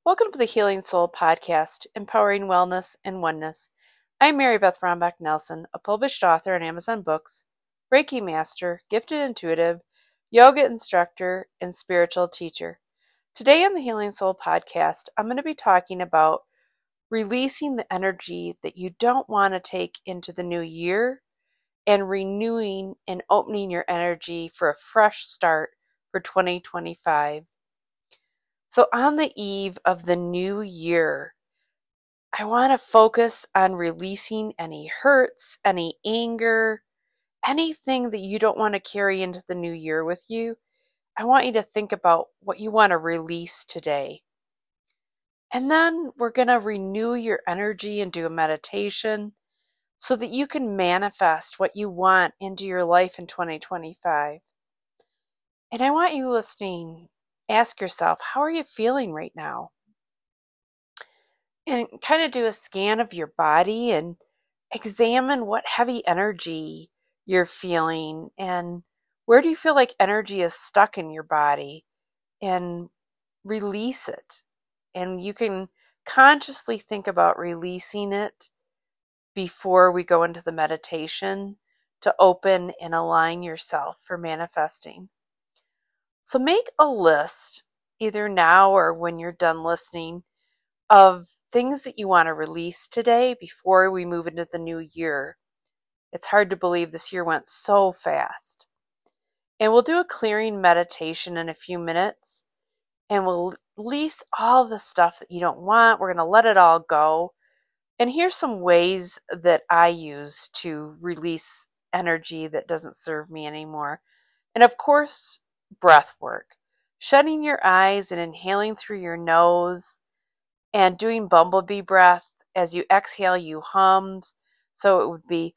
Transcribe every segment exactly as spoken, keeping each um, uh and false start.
Welcome to the Healing Soul Podcast, Empowering Wellness and Oneness. I'm Mary Beth Rombach Nelson, a published author on Amazon Books, Reiki Master, Gifted Intuitive, Yoga Instructor, and Spiritual Teacher. Today on the Healing Soul Podcast, I'm going to be talking about releasing the energy that you don't want to take into the new year and renewing and opening your energy for a fresh start for twenty twenty-five. So on the eve of the new year, I want to focus on releasing any hurts, any anger, anything that you don't want to carry into the new year with you. I want you to think about what you want to release today. And then we're going to renew your energy and do a meditation so that you can manifest what you want into your life in twenty twenty-five. And I want you listening, ask yourself, how are you feeling right now? And kind of do a scan of your body and examine what heavy energy you're feeling and where do you feel like energy is stuck in your body, and release it. And you can consciously think about releasing it before we go into the meditation to open and align yourself for manifesting. So make a list, either now or when you're done listening, of things that you want to release today before we move into the new year. It's hard to believe this year went so fast. And we'll do a clearing meditation in a few minutes, and we'll release all the stuff that you don't want. We're going to let it all go. And here's some ways that I use to release energy that doesn't serve me anymore. And of course, breath work. Shutting your eyes and inhaling through your nose and doing bumblebee breath. As you exhale, you hum. So it would be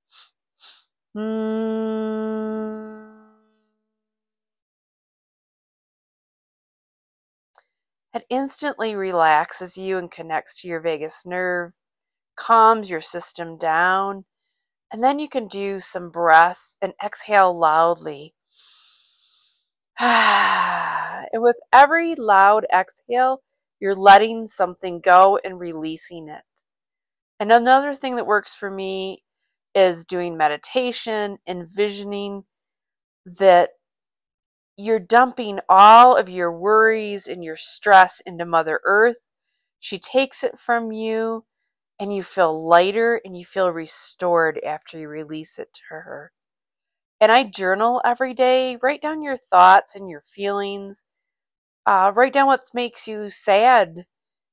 mm. It instantly relaxes you and connects to your vagus nerve, calms your system down, and then you can do some breaths and exhale loudly. And with every loud exhale, you're letting something go and releasing it. And another thing that works for me is doing meditation, envisioning that you're dumping all of your worries and your stress into Mother Earth. She takes it from you, and you feel lighter and you feel restored after you release it to her. And I journal every day. Write down your thoughts and your feelings. Uh, write down what makes you sad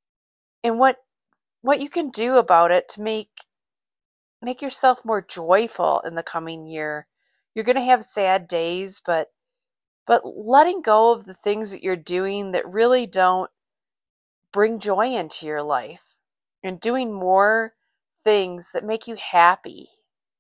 and what what you can do about it to make make yourself more joyful in the coming year. You're going to have sad days, but but letting go of the things that you're doing that really don't bring joy into your life, and doing more things that make you happy.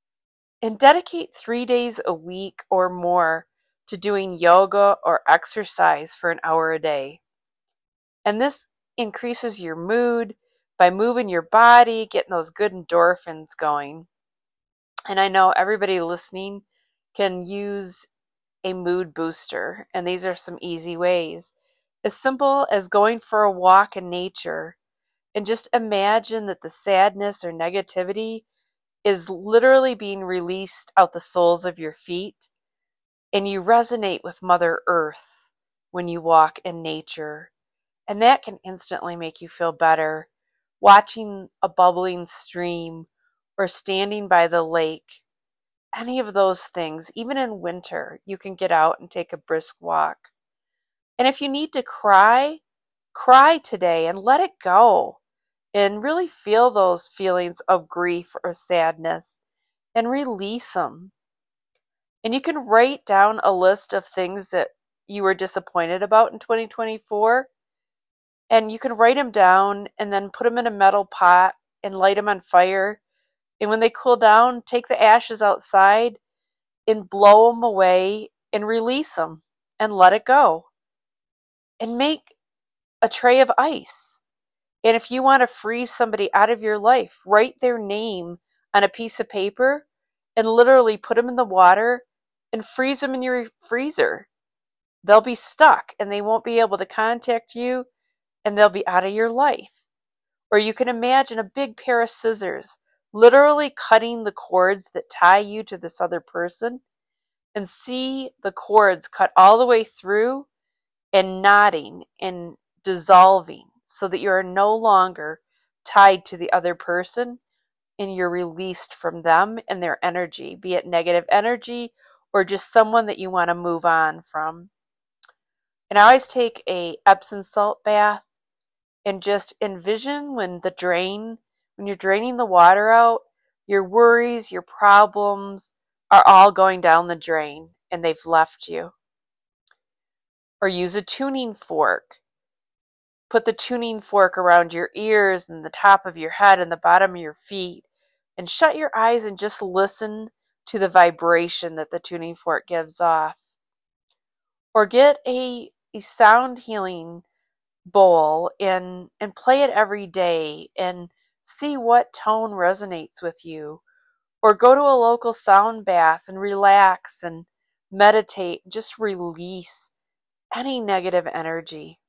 And dedicate three days a week or more to doing yoga or exercise for an hour a day. And this increases your mood by moving your body, getting those good endorphins going. And I know everybody listening can use a mood booster, and these are some easy ways. As simple as going for a walk in nature and just imagine that the sadness or negativity is literally being released out the soles of your feet, and you resonate with Mother Earth when you walk in nature. And that can instantly make you feel better. Watching a bubbling stream or standing by the lake, any of those things, even in winter, you can get out and take a brisk walk. And if you need to cry, cry today and let it go. And really feel those feelings of grief or sadness and release them. And you can write down a list of things that you were disappointed about in twenty twenty-four. And you can write them down and then put them in a metal pot and light them on fire. And when they cool down, take the ashes outside and blow them away and release them and let it go. And make a tray of ice. And if you want to freeze somebody out of your life, write their name on a piece of paper and literally put them in the water and freeze them in your freezer. They'll be stuck and they won't be able to contact you, and they'll be out of your life. Or you can imagine a big pair of scissors literally cutting the cords that tie you to this other person, and see the cords cut all the way through and knotting and dissolving so that you are no longer tied to the other person and you're released from them and their energy, be it negative energy or just someone that you want to move on from. And I always take a Epsom salt bath and just envision when the drain, when you're draining the water out, your worries, your problems are all going down the drain and they've left you. Or use a tuning fork. Put the tuning fork around your ears and the top of your head and the bottom of your feet, and shut your eyes and just listen to the vibration that the tuning fork gives off. Or get a, a sound healing bowl and, and play it every day and see what tone resonates with you. Or go to a local sound bath and relax and meditate, just release any negative energy.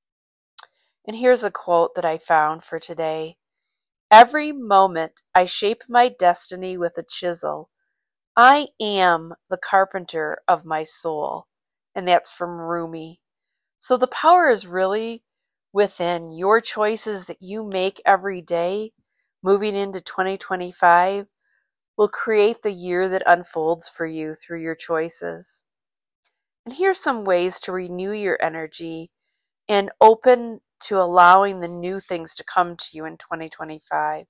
And here's a quote that I found for today. Every moment I shape my destiny with a chisel. I am the carpenter of my soul. And that's from Rumi. So the power is really within your choices that you make every day. Moving into twenty twenty-five will create the year that unfolds for you through your choices. And here's some ways to renew your energy and open to allowing the new things to come to you in twenty twenty-five.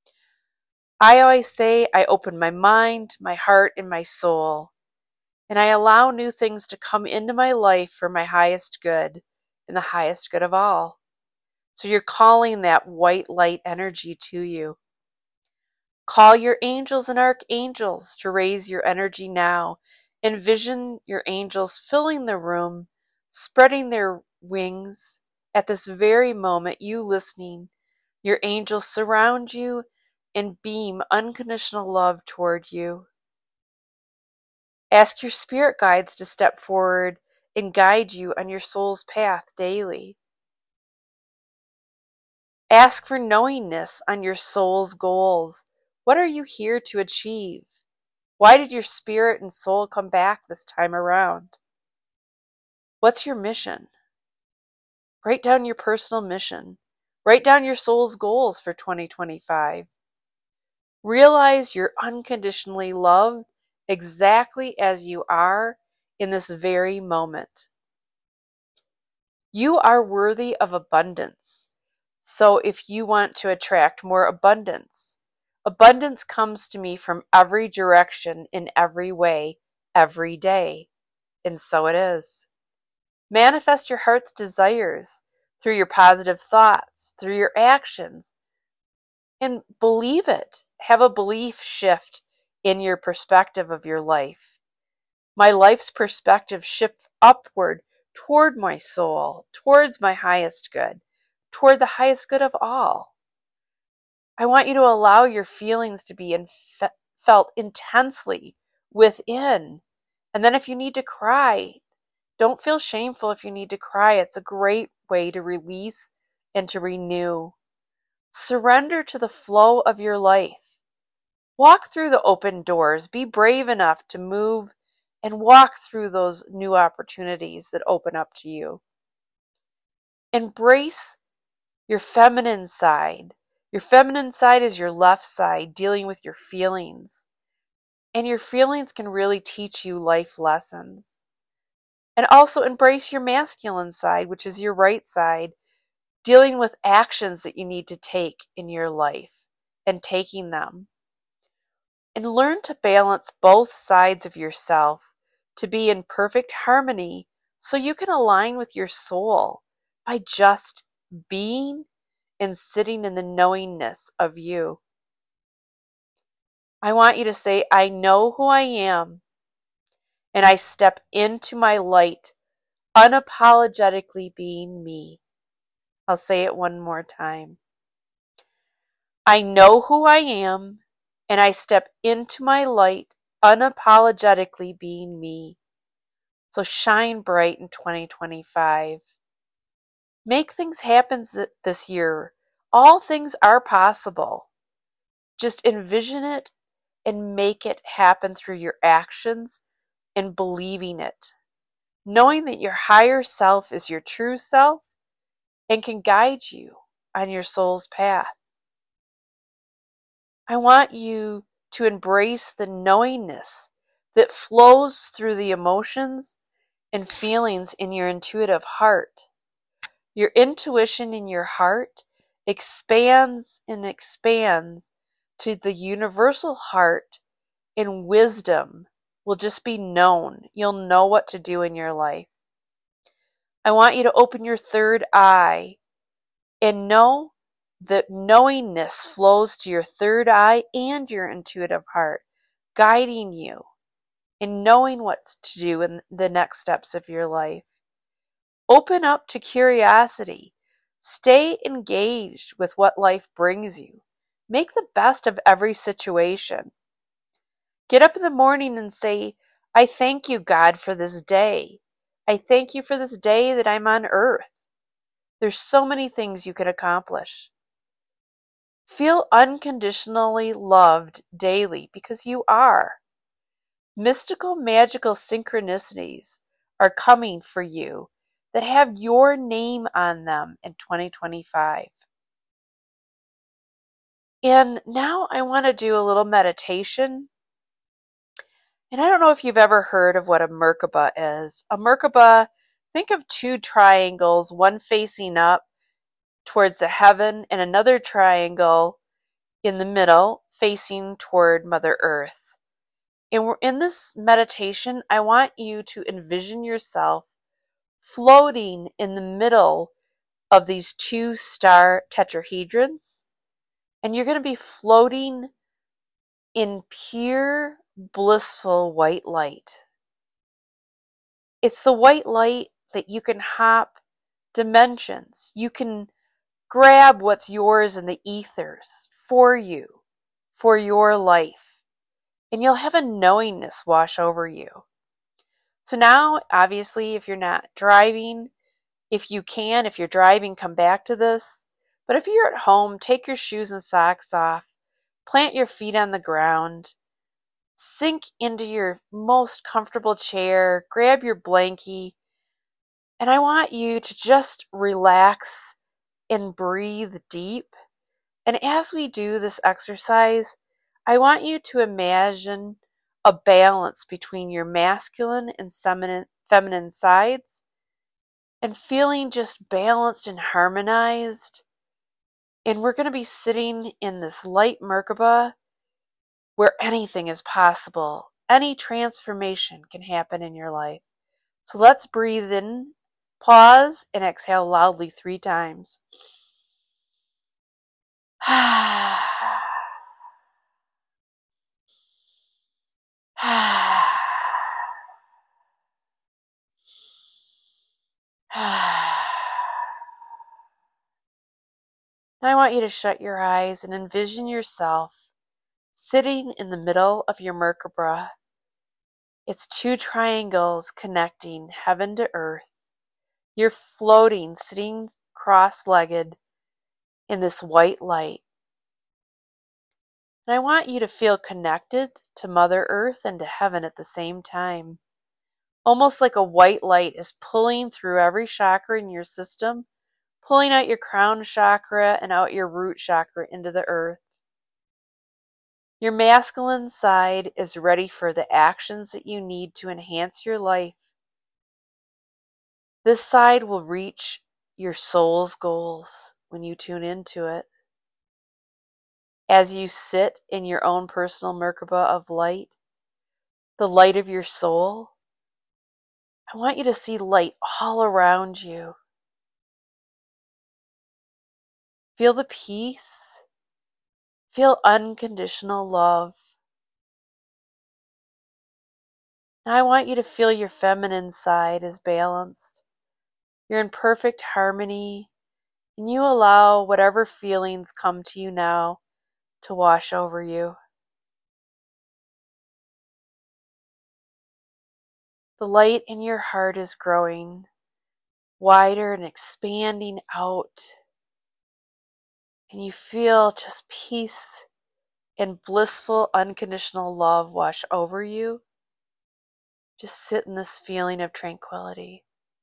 I always say I open my mind, my heart, and my soul, and I allow new things to come into my life for my highest good and the highest good of all. So you're calling that white light energy to you. Call your angels and archangels to raise your energy now. Envision your angels filling the room, spreading their wings. At this very moment, you listening, your angels surround you and beam unconditional love toward you. Ask your spirit guides to step forward and guide you on your soul's path daily. Ask for knowingness on your soul's goals. What are you here to achieve? Why did your spirit and soul come back this time around? What's your mission? Write down your personal mission. Write down your soul's goals for twenty twenty-five. Realize you're unconditionally loved exactly as you are in this very moment. You are worthy of abundance. So if you want to attract more abundance, abundance comes to me from every direction, in every way, every day. And so it is. Manifest your heart's desires through your positive thoughts, through your actions, and believe it. Have a belief shift in your perspective of your life. My life's perspective shifts upward toward my soul, towards my highest good, toward the highest good of all. I want you to allow your feelings to be inf- felt intensely within. And then if you need to cry, don't feel shameful if you need to cry. It's a great way to release and to renew. Surrender to the flow of your life. Walk through the open doors. Be brave enough to move and walk through those new opportunities that open up to you. Embrace your feminine side. Your feminine side is your left side, dealing with your feelings. And your feelings can really teach you life lessons. And also embrace your masculine side, which is your right side, dealing with actions that you need to take in your life and taking them. And learn to balance both sides of yourself to be in perfect harmony so you can align with your soul by just being and sitting in the knowingness of you. I want you to say, I know who I am, and I step into my light, unapologetically being me. I'll say it one more time. I know who I am, and I step into my light, unapologetically being me. So shine bright in twenty twenty-five. Make things happen th- this year. All things are possible. Just envision it and make it happen through your actions and believing it. Knowing that your higher self is your true self and can guide you on your soul's path. I want you to embrace the knowingness that flows through the emotions and feelings in your intuitive heart. Your intuition in your heart expands and expands to the universal heart, and wisdom will just be known. You'll know what to do in your life. I want you to open your third eye and know that knowingness flows to your third eye and your intuitive heart, guiding you in knowing what to do in the next steps of your life. Open up to curiosity. Stay engaged with what life brings you. Make the best of every situation. Get up in the morning and say, I thank you, God, for this day. I thank you for this day that I'm on earth. There's so many things you can accomplish. Feel unconditionally loved daily because you are. Mystical, magical synchronicities are coming for you that have your name on them in twenty twenty-five. And now I want to do a little meditation. And I don't know if you've ever heard of what a Merkaba is. A Merkaba, think of two triangles, one facing up towards the heaven and another triangle in the middle facing toward Mother Earth. And we're in this meditation, I want you to envision yourself floating in the middle of these two star tetrahedrons. And you're going to be floating in pure, blissful white light. It's the white light that you can hop dimensions. You can grab what's yours in the ethers for you, for your life. And you'll have a knowingness wash over you. So now, obviously, if you're not driving, if you can, if you're driving, come back to this. But if you're at home, take your shoes and socks off, plant your feet on the ground, sink into your most comfortable chair, grab your blankie, and I want you to just relax and breathe deep. And as we do this exercise, I want you to imagine a balance between your masculine and feminine, feminine sides and feeling just balanced and harmonized. And we're going to be sitting in this light Merkaba where anything is possible. Any transformation can happen in your life. So let's breathe in, pause, and exhale loudly three times. Now I want you to shut your eyes and envision yourself sitting in the middle of your Merkaba. It's two triangles connecting heaven to earth. You're floating, sitting cross-legged in this white light. And I want you to feel connected to Mother Earth and to heaven at the same time. Almost like a white light is pulling through every chakra in your system, pulling out your crown chakra and out your root chakra into the earth. Your masculine side is ready for the actions that you need to enhance your life. This side will reach your soul's goals when you tune into it. As you sit in your own personal Merkaba of light, the light of your soul, I want you to see light all around you. Feel the peace. Feel unconditional love. Now I want you to feel your feminine side is balanced. You're in perfect harmony, and you allow whatever feelings come to you now to wash over you. The light in your heart is growing. wider and expanding out. And you feel just peace and blissful, unconditional love wash over you. Just sit in this feeling of tranquility.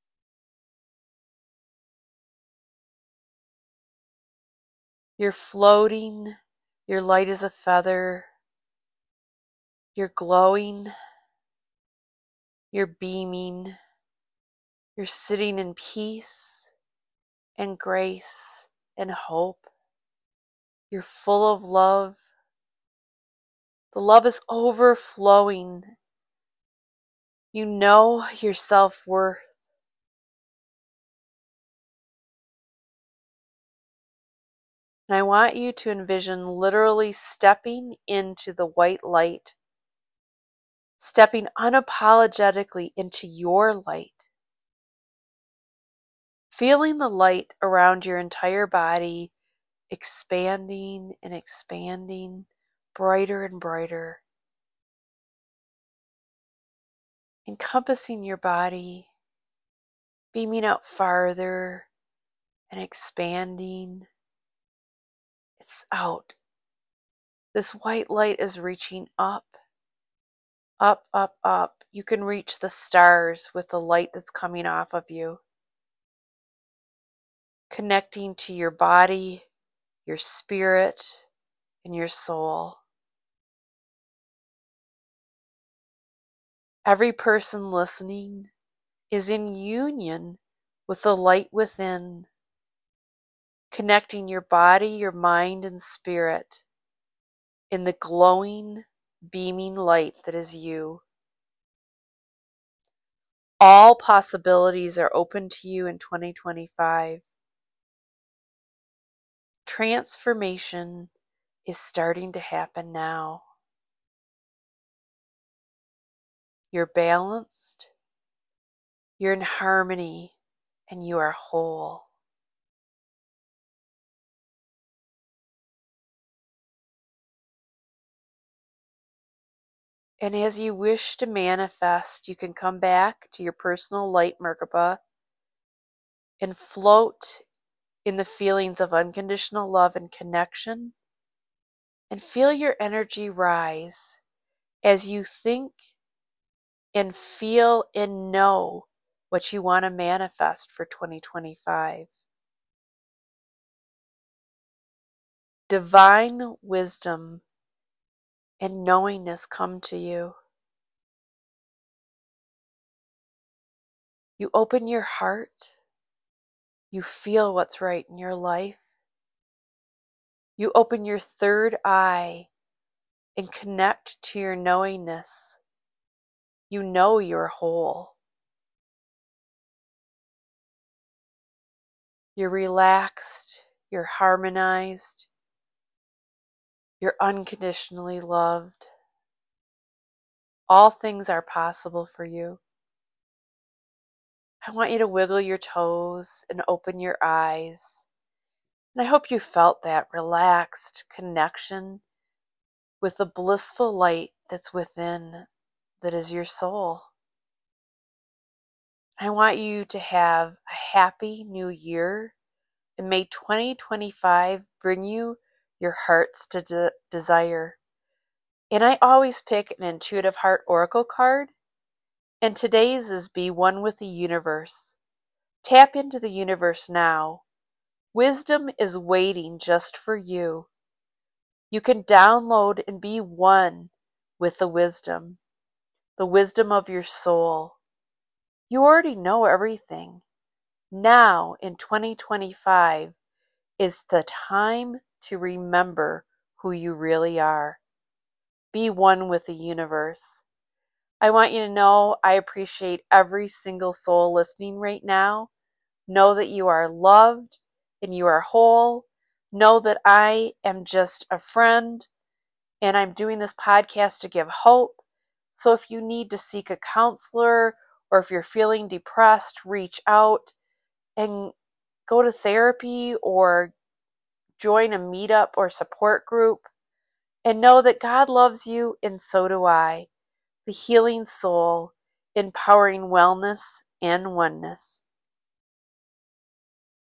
You're floating, you're light as a feather, you're glowing, you're beaming, you're sitting in peace and grace and hope. You're full of love. The love is overflowing. You know your self-worth. And I want you to envision literally stepping into the white light, stepping unapologetically into your light, feeling the light around your entire body expanding and expanding, brighter and brighter, encompassing your body, beaming out farther and expanding. It's out. This white light is reaching up, up, up, up. You can reach the stars with the light that's coming off of you, connecting to your body, your spirit, and your soul. Every person listening is in union with the light within, connecting your body, your mind, and spirit in the glowing, beaming light that is you. All possibilities are open to you in twenty twenty-five. Transformation is starting to happen now. You're balanced, you're in harmony, and you are whole. And as you wish to manifest, you can come back to your personal light Merkaba and float in the feelings of unconditional love and connection, and feel your energy rise as you think and feel and know what you want to manifest for twenty twenty-five. Divine wisdom and knowingness come to you. You open your heart. You feel what's right in your life. You open your third eye and connect to your knowingness. You know you're whole. You're relaxed. You're harmonized. You're unconditionally loved. All things are possible for you. I want you to wiggle your toes and open your eyes. And I hope you felt that relaxed connection with the blissful light that's within, that is your soul. I want you to have a happy new year, and may twenty twenty-five bring you your heart's de- desire. And I always pick an intuitive heart oracle card, and today's is Be One with the Universe. Tap into the universe now. Wisdom is waiting just for you. You can download and be one with the wisdom, the wisdom of your soul. You already know everything. Now, in twenty twenty-five, is the time to remember who you really are. Be one with the universe. I want you to know I appreciate every single soul listening right now. Know that you are loved and you are whole. Know that I am just a friend, and I'm doing this podcast to give hope. So if you need to seek a counselor, or if you're feeling depressed, reach out and go to therapy or join a meetup or support group. And know that God loves you, and so do I. The healing soul, empowering wellness and oneness.